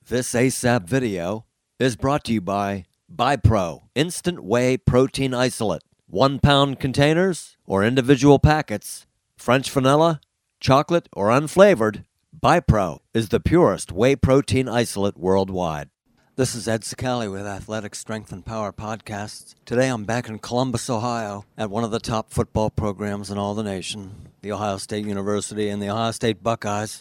This ASAP video is brought to you by BiPro Instant Whey Protein Isolate. 1 pound containers or individual packets, French vanilla, chocolate, or unflavored, BiPro is the purest whey protein isolate worldwide. This is Ed Sicali with Athletic Strength and Power Podcasts. Today I'm back in Columbus, Ohio, at one of the top football programs in all the nation, the Ohio State University and the Ohio State Buckeyes.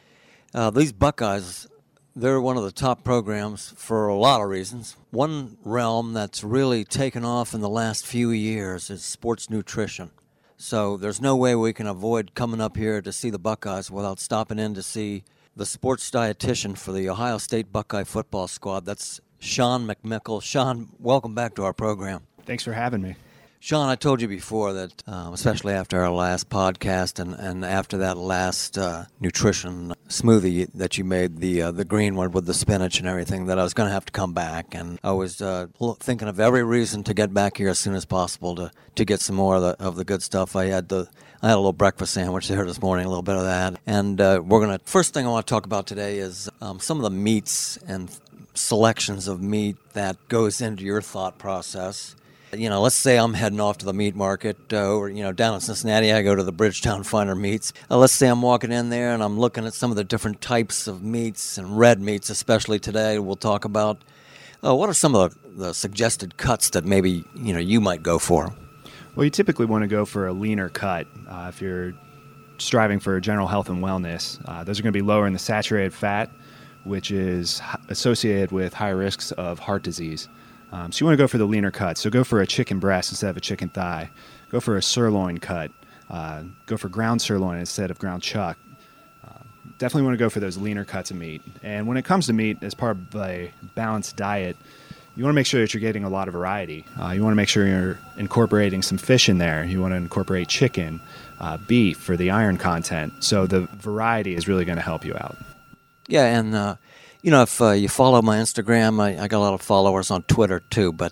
These Buckeyes, they're one of the top programs for a lot of reasons. One realm that's really taken off in the last few years is sports nutrition. So there's no way we can avoid coming up here to see the Buckeyes without stopping in to see the sports dietitian for the Ohio State Buckeye football squad. That's Sean McMichael. Sean, welcome back to our program. Thanks for having me. Sean, I told you before that, especially after our last podcast and after that last nutrition smoothie that you made, the green one with the spinach and everything, that I was going to have to come back. And I was thinking of every reason to get back here as soon as possible to get some more of the good stuff. I had a little breakfast sandwich there this morning, a little bit of that. And first thing I want to talk about today is some of the meats and selections of meat that goes into your thought process. You know, let's say I'm heading off to the meat market, or, down in Cincinnati, I go to the Bridgetown Finer Meats. Let's say I'm walking in there and I'm looking at some of the different types of meats and red meats, especially today, we'll talk about. What are some of the suggested cuts that maybe, you might go for? Well, you typically want to go for a leaner cut if you're striving for general health and wellness. Those are going to be lower in the saturated fat, which is associated with higher risks of heart disease. So you want to go for the leaner cut. So go for a chicken breast instead of a chicken thigh. Go for a sirloin cut. Go for ground sirloin instead of ground chuck. Definitely want to go for those leaner cuts of meat. And when it comes to meat, as part of a balanced diet, you want to make sure that you're getting a lot of variety. You want to make sure you're incorporating some fish in there. You want to incorporate chicken, beef for the iron content. So the variety is really going to help you out. Yeah, and if you follow my Instagram, I got a lot of followers on Twitter too, but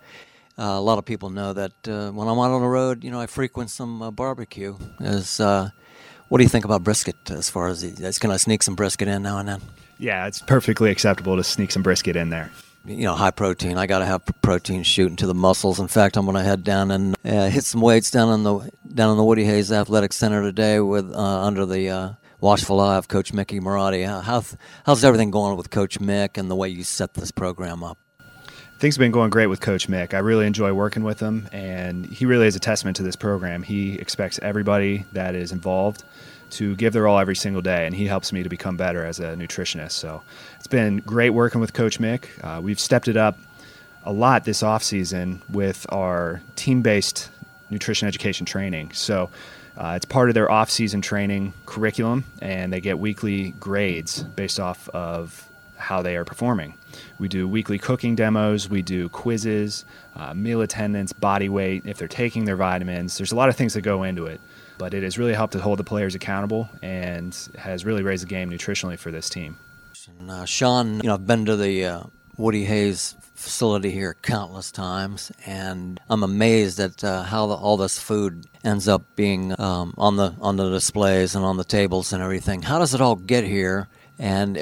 a lot of people know that when I'm out on the road, I frequent some barbecue. What do you think about brisket as far as can I sneak some brisket in now and then? Yeah, it's perfectly acceptable to sneak some brisket in there. High protein. I got to have protein shooting to the muscles. In fact, I'm going to head down and hit some weights down in the Woody Hayes Athletic Center today with under the watchful eye of Coach Mickey Marotti. How's everything going with Coach Mick and the way you set this program up? Things have been going great with Coach Mick. I really enjoy working with him, and he really is a testament to this program. He expects everybody that is involved to give their all every single day, and he helps me to become better as a nutritionist. So it's been great working with Coach Mick. We've stepped it up a lot this off-season with our team-based nutrition education training. So it's part of their off-season training curriculum, and they get weekly grades based off of how they are performing. We do weekly cooking demos, we do quizzes, meal attendance, body weight, if they're taking their vitamins. There's a lot of things that go into it, but it has really helped to hold the players accountable and has really raised the game nutritionally for this team. And, Sean, I've been to the Woody Hayes facility here countless times, and I'm amazed at how all this food ends up being on the displays and on the tables and everything. How does it all get here, and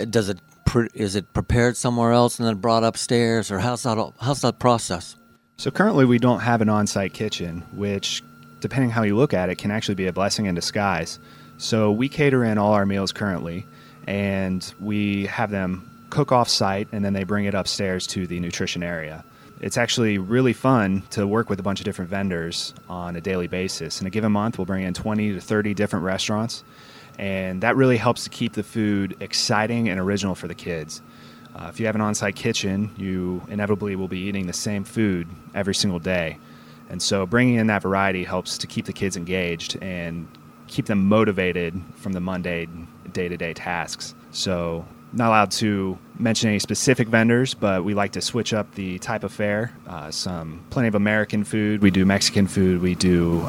is it prepared somewhere else and then brought upstairs, or how's that process? So currently we don't have an on-site kitchen, which, depending how you look at it, can actually be a blessing in disguise. So we cater in all our meals currently, and we have them cook off-site, and then they bring it upstairs to the nutrition area. It's actually really fun to work with a bunch of different vendors on a daily basis. In a given month, we'll bring in 20 to 30 different restaurants, and that really helps to keep the food exciting and original for the kids. If you have an on-site kitchen, you inevitably will be eating the same food every single day. And so bringing in that variety helps to keep the kids engaged and keep them motivated from the mundane day-to-day tasks. So not allowed to mention any specific vendors, but we like to switch up the type of fare. Plenty of American food. We do Mexican food. We do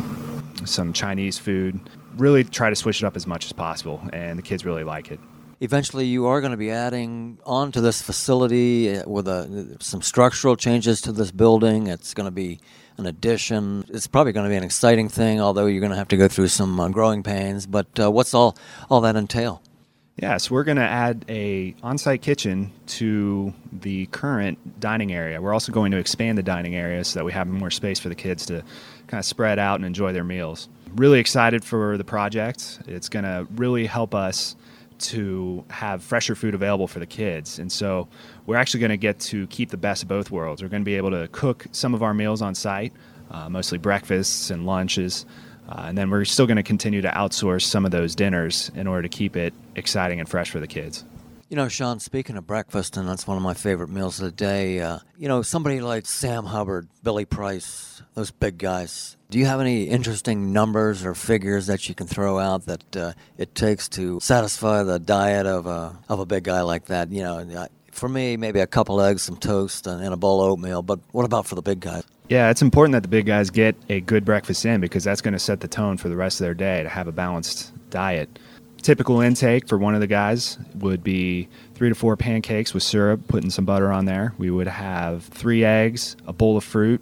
some Chinese food. Really try to switch it up as much as possible, and the kids really like it. Eventually, you are going to be adding on to this facility with some structural changes to this building. It's going to be an addition. It's probably going to be an exciting thing, although you're going to have to go through some growing pains. But what's all that entail? Yes, we're going to add a on-site kitchen to the current dining area. We're also going to expand the dining area so that we have more space for the kids to kind of spread out and enjoy their meals. Really excited for the project. It's going to really help us to have fresher food available for the kids. And so we're actually going to get to keep the best of both worlds. We're going to be able to cook some of our meals on site, mostly breakfasts and lunches. And then we're still going to continue to outsource some of those dinners in order to keep it exciting and fresh for the kids. You know, Sean, speaking of breakfast, and that's one of my favorite meals of the day, somebody like Sam Hubbard, Billy Price, those big guys, do you have any interesting numbers or figures that you can throw out that it takes to satisfy the diet of a big guy like that? You know, for me, maybe a couple eggs, some toast, and a bowl of oatmeal, but what about for the big guys? Yeah, it's important that the big guys get a good breakfast in because that's going to set the tone for the rest of their day to have a balanced diet. Typical intake for one of the guys would be 3 to 4 pancakes with syrup, putting some butter on there. We would have 3 eggs, a bowl of fruit,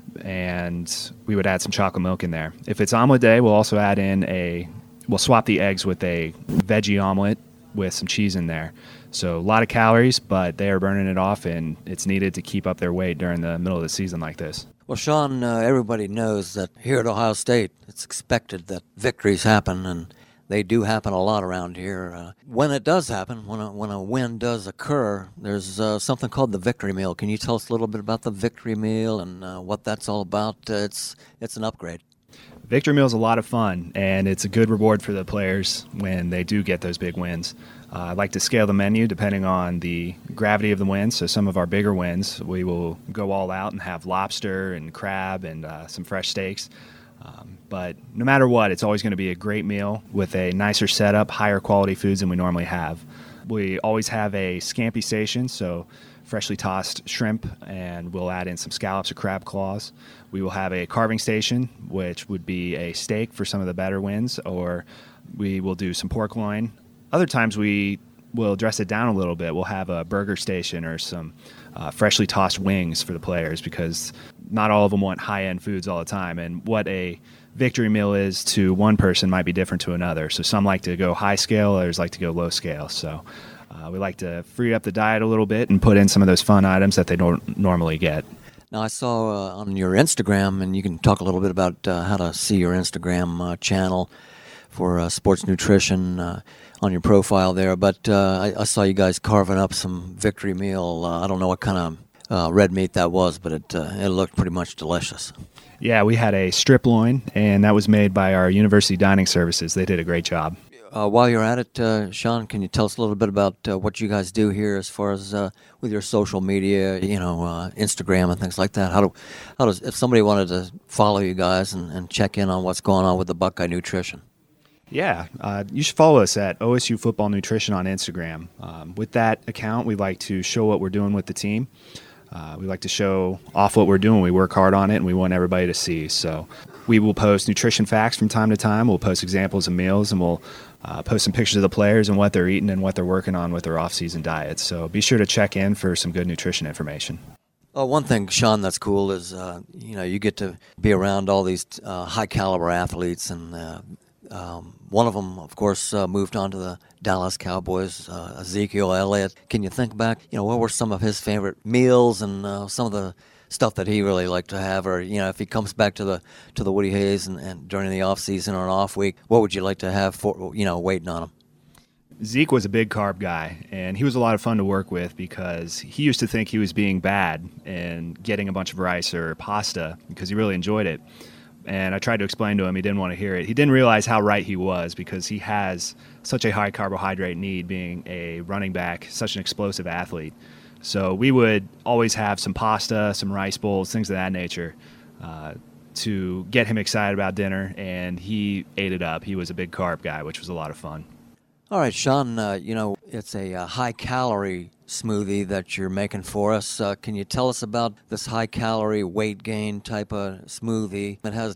and we would add some chocolate milk in there. If it's omelet day, we'll also add in we'll swap the eggs with a veggie omelet with some cheese in there. So a lot of calories, but they are burning it off, and it's needed to keep up their weight during the middle of the season like this. Well, Sean, everybody knows that here at Ohio State, it's expected that victories happen, and they do happen a lot around here. When it does happen, when a win does occur, there's something called the victory meal. Can you tell us a little bit about the victory meal and what that's all about? It's an upgrade. Victory meal is a lot of fun, and it's a good reward for the players when they do get those big wins. I like to scale the menu depending on the gravity of the win. So some of our bigger wins, we will go all out and have lobster and crab and some fresh steaks. But no matter what, it's always going to be a great meal with a nicer setup, higher quality foods than we normally have. We always have a scampi station, so freshly tossed shrimp, and we'll add in some scallops or crab claws. We will have a carving station, which would be a steak for some of the better wins, or we will do some pork loin. Other times we will dress it down a little bit. We'll have a burger station or some freshly tossed wings for the players because not all of them want high-end foods all the time. And what a victory meal is to one person might be different to another. So some like to go high scale, others like to go low scale. So we like to free up the diet a little bit and put in some of those fun items that they don't normally get. Now, I saw on your Instagram, and you can talk a little bit about how to see your Instagram channel for sports nutrition on your profile there, but I saw you guys carving up some victory meal. I don't know what kind of red meat that was, but it looked pretty much delicious. Yeah, we had a strip loin, and that was made by our University Dining Services. They did a great job. While you're at it, Sean, can you tell us a little bit about what you guys do here as far as with your social media, Instagram and things like that? How does if somebody wanted to follow you guys and check in on what's going on with the Buckeye Nutrition? Yeah, you should follow us at OSU Football Nutrition on Instagram. With that account, we like to show what we're doing with the team. We like to show off what we're doing. We work hard on it, and we want everybody to see. So we will post nutrition facts from time to time. We'll post examples of meals, and we'll post some pictures of the players and what they're eating and what they're working on with their off-season diets. So be sure to check in for some good nutrition information. One thing, Sean, that's cool is, you get to be around all these high-caliber athletes, and one of them, of course, moved on to the Dallas Cowboys, Ezekiel Elliott. Can you think back, what were some of his favorite meals and some of the stuff that he really liked to have? Or, if he comes back to the Woody Hayes and during the off season or an off week, what would you like to have for, waiting on him? Zeke was a big carb guy, and he was a lot of fun to work with because he used to think he was being bad and getting a bunch of rice or pasta because he really enjoyed it. And I tried to explain to him, he didn't want to hear it. He didn't realize how right he was because he has such a high carbohydrate need being a running back, such an explosive athlete. So we would always have some pasta, some rice bowls, things of that nature to get him excited about dinner, and he ate it up. He was a big carb guy, which was a lot of fun. All right, Sean, it's a high-calorie smoothie that you're making for us. Can you tell us about this high-calorie weight gain type of smoothie? It has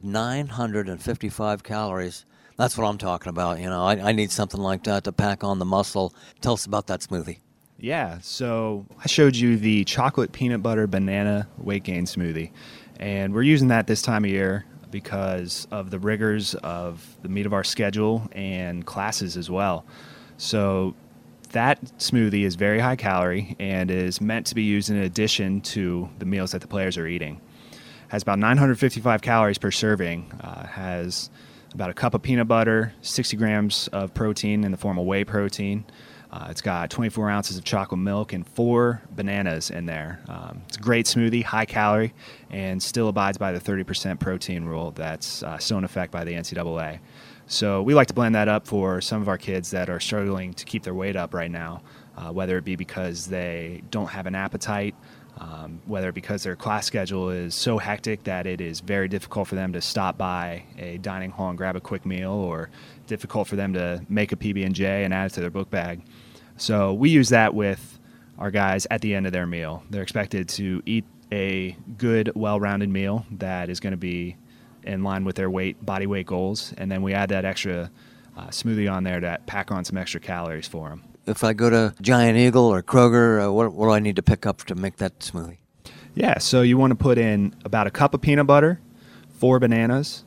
955 calories. That's what I'm talking about. I need something like that to pack on the muscle. Tell us about that smoothie. Yeah, so I showed you the chocolate peanut butter banana weight gain smoothie, and we're using that this time of year because of the rigors of the meat of our schedule and classes as well. So That smoothie is very high calorie and is meant to be used in addition to the meals that the players are eating. Has about 955 calories per serving, has about a cup of peanut butter, 60 grams of protein in the form of whey protein. It's got 24 ounces of chocolate milk and 4 bananas in there. It's a great smoothie, high calorie, and still abides by the 30% protein rule that's still in effect by the NCAA. So we like to blend that up for some of our kids that are struggling to keep their weight up right now, whether it be because they don't have an appetite, whether because their class schedule is so hectic that it is very difficult for them to stop by a dining hall and grab a quick meal, or difficult for them to make a PB&J and add it to their book bag. So we use that with our guys at the end of their meal. They're expected to eat a good, well-rounded meal that is going to be in line with their body weight goals, and then we add that extra smoothie on there to pack on some extra calories for them. If I go to Giant Eagle or Kroger, what do I need to pick up to make that smoothie? Yeah, so you want to put in about a cup of peanut butter, 4 bananas,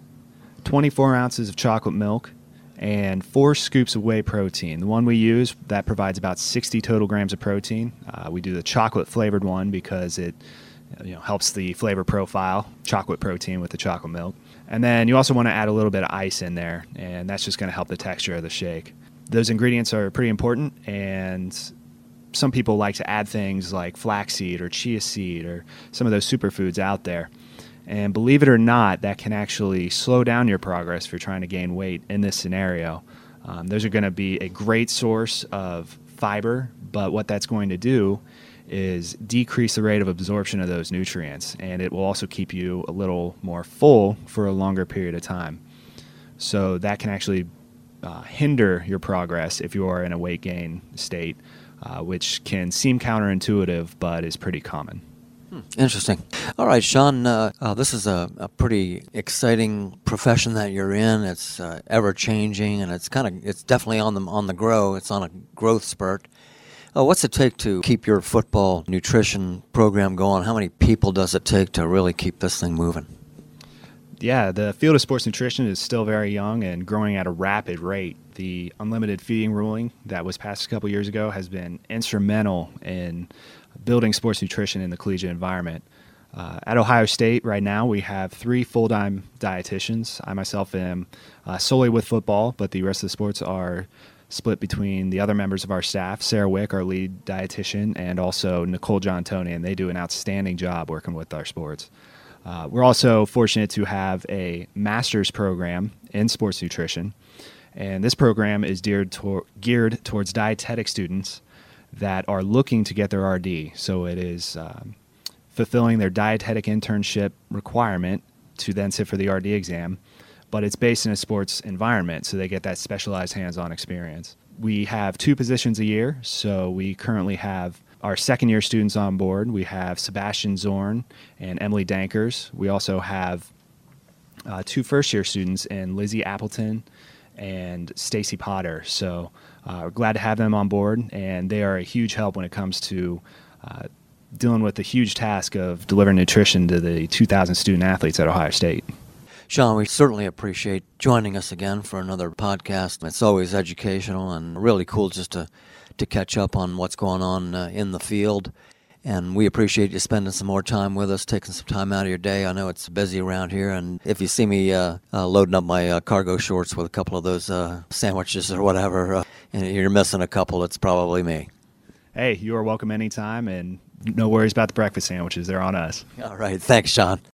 24 ounces of chocolate milk, and 4 scoops of whey protein. The one we use, that provides about 60 total grams of protein. We do the chocolate-flavored one because it helps the flavor profile, chocolate protein with the chocolate milk. And then you also want to add a little bit of ice in there, and that's just going to help the texture of the shake. Those ingredients are pretty important, and some people like to add things like flaxseed or chia seed or some of those superfoods out there. And believe it or not, that can actually slow down your progress if you're trying to gain weight in this scenario. Those are going to be a great source of fiber, but what that's going to do is decrease the rate of absorption of those nutrients, and it will also keep you a little more full for a longer period of time. So that can actually hinder your progress if you are in a weight gain state, which can seem counterintuitive, but is pretty common. Interesting. All right, Sean, this is a pretty exciting profession that you're in. It's ever-changing, and it's definitely on the grow. It's on a growth spurt. What's it take to keep your football nutrition program going? How many people does it take to really keep this thing moving? Yeah, the field of sports nutrition is still very young and growing at a rapid rate. The unlimited feeding ruling that was passed a couple years ago has been instrumental in building sports nutrition in the collegiate environment. At Ohio State right now, we have 3 full-time dietitians. I myself am solely with football, but the rest of the sports are split between the other members of our staff, Sarah Wick, our lead dietitian, and also Nicole Giantoni, and they do an outstanding job working with our sports. We're also fortunate to have a master's program in sports nutrition, and this program is geared towards dietetic students that are looking to get their RD. So it is fulfilling their dietetic internship requirement to then sit for the RD exam, but it's based in a sports environment, so they get that specialized hands-on experience. We have 2 positions a year, so we currently have our second-year students on board. We have Sebastian Zorn and Emily Dankers. We also have 2 first-year students in Lizzie Appleton and Stacy Potter. So we're glad to have them on board, and they are a huge help when it comes to dealing with the huge task of delivering nutrition to the 2,000 student athletes at Ohio State. Sean, we certainly appreciate joining us again for another podcast. It's always educational and really cool just to catch up on what's going on in the field. And we appreciate you spending some more time with us, taking some time out of your day. I know it's busy around here, and if you see me loading up my cargo shorts with a couple of those sandwiches or whatever, and you're missing a couple, it's probably me. Hey, you are welcome anytime, and no worries about the breakfast sandwiches. They're on us. All right. Thanks, Sean.